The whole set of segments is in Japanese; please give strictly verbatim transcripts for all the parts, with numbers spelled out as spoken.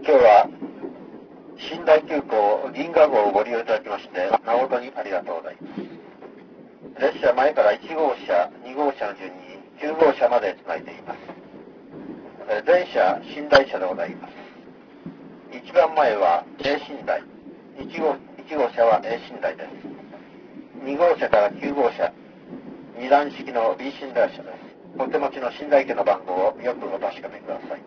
今日は寝台急行銀河号をご利用いただきまして誠にありがとうございます。列車前からいち号車、に号車の順にきゅう号車までつないでいます。全車寝台車でございます。一番前は A 寝台、1号、いち号車は A 寝台です。に号車からきゅう号車、二段式の B 寝台車です。お手持ちの寝台券の番号をよくお確かめください。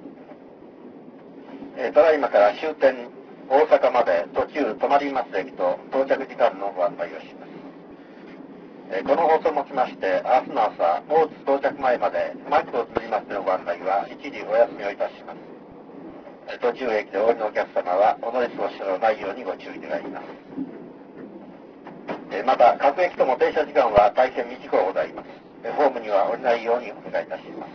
えただいまから終点大阪まで途中止まります駅と到着時間のご案内をします。えこの放送をもちまして明日の朝大津到着前までマイクを通じましてのご案内は一時お休みをいたします。え途中駅でお降りのお客様はお乗り過ごしのないようにご注意願います。えまた各駅とも停車時間は大変短くございます。えホームには降りないようにお願いいたします。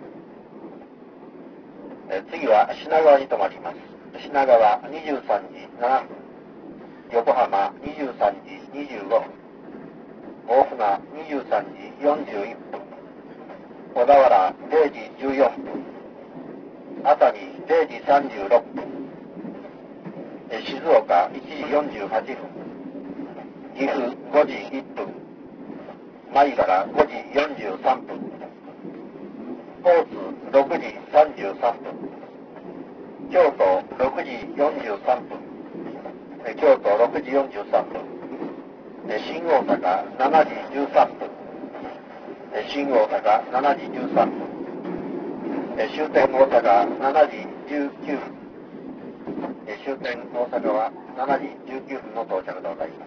え次は品川に停まります。品川にじゅうさんじななふん、横浜にじゅうさんじにじゅうごふん、大船にじゅうさんじよんじゅういっぷん、小田原れいじじゅうよんぷん、熱海れいじさんじゅうろっぷん、え静岡いちじよんじゅうはっぷん、岐阜ごじいっぷん、米原ごじよんじゅうさんぷん、大津ろくじさんじゅうさんぷん、京都ろくじよんじゅうさんぷん、京都ろくじよんじゅうさんぷん、新大阪しちじじゅうさんぷん、新大阪しちじじゅうさんぷん、終点大阪しちじじゅうきゅうふん、終点大阪はしちじじゅうきゅうふんの到着でございます。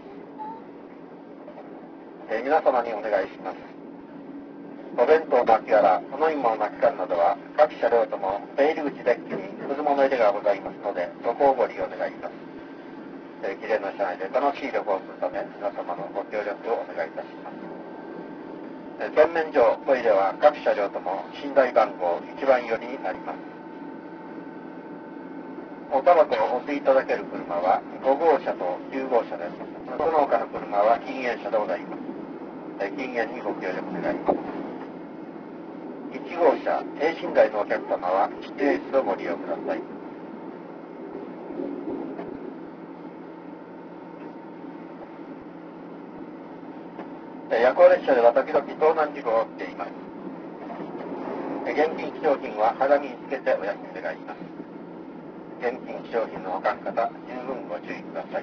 皆様にお願いします。お弁当の空きやお飲み物の空き缶などは各車両とも出入り口デッキにくず物入れがございますのでそこをご利用願います。えー、きれいな車内で楽しい旅行をするため皆様のご協力をお願いいたします。えー、洗面所トイレは各車両とも寝台番号いちばんよりになります。おタバコをお吸いいただける車はご号車ときゅう号車です。その他の車は禁煙車でございます。えー、禁煙にご協力願います。いち号車 A 寝台のお客様は指定室をご利用ください。夜行列車では時々盗難事故が起きています。現金貴重品は肌身につけてお休み願います。現金貴重品の保管方十分ご注意ください。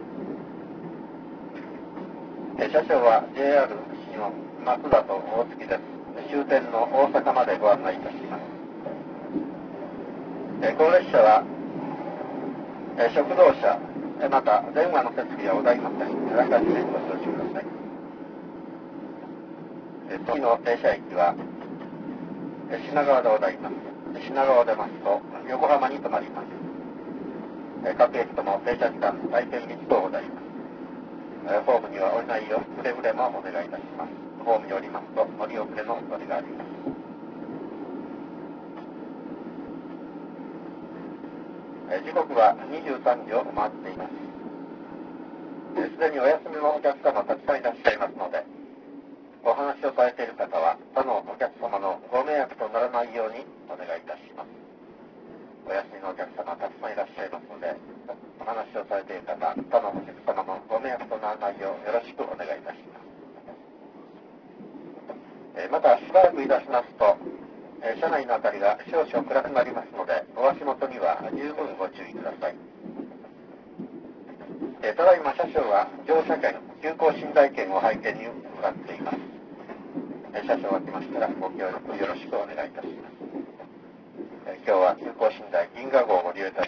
車掌は ジェイアール 西日本松田と大月です。終点の大阪までご案内いたします。この列車は食堂車また電話の設備はございません。あらかじめご承知ください。次の停車駅は品川でございます。品川を出ますと横浜に停まります。各駅とも停車時間大変短くございます。ホームには降りないようくれぐれもお願いいたします。ホームに降りますと乗り遅れの恐れがあります。時刻はにじゅうさんじを回っています。すでにお休みのお客様たくさんいらっしゃいますので、お話をされている方は他のお客様のご迷惑とならないようにお願いいたします。お休みのお客様たくさんいらっしゃいますので、お話をされている方、他のお客様のご迷惑とならないようよろしくお願いいたします。またしばらくいたしますと、車内の明かりが少々暗くなりますので、お足元には十分ご注意ください。ただいま車掌は乗車券、急行寝台券を拝見に伺っています。車掌が来ましたらご協力よろしくお願いいたします。今日は急行寝台銀河号をご利用いただき